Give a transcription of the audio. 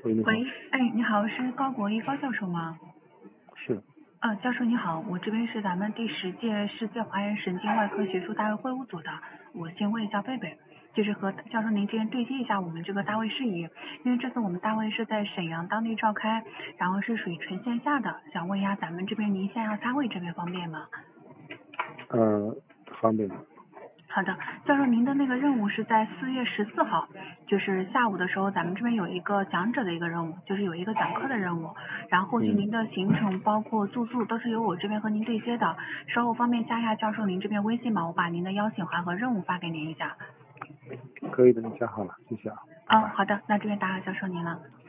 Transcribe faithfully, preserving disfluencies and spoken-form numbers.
喂，你好。 喂，哎，你好，是高国一高教授吗？ 是。 啊，教授你好，我这边是咱们第十届世界华人神经外科学术大会会务组的，我姓魏叫贝贝，就是和教授您之间对接一下我们这个大会事宜，因为这次我们大会是在沈阳当地召开，然后是属于纯线下的，想问一下咱们这边您线上参会这边方便吗？ 呃，方便的。 好的，教授，您的那个任务是在四月十四号，就是下午的时候，咱们这边有一个讲者的一个任务，就是有一个讲课的任务，然后后续嗯， 您的行程包括住宿都是由我这边和您对接的，稍后方便加一下教授您这边微信吗？我把您的邀请函和任务发给您一下。 可以的，你加好了，谢谢啊，拜嗯， 拜。 好的，那这边打扰教授您了。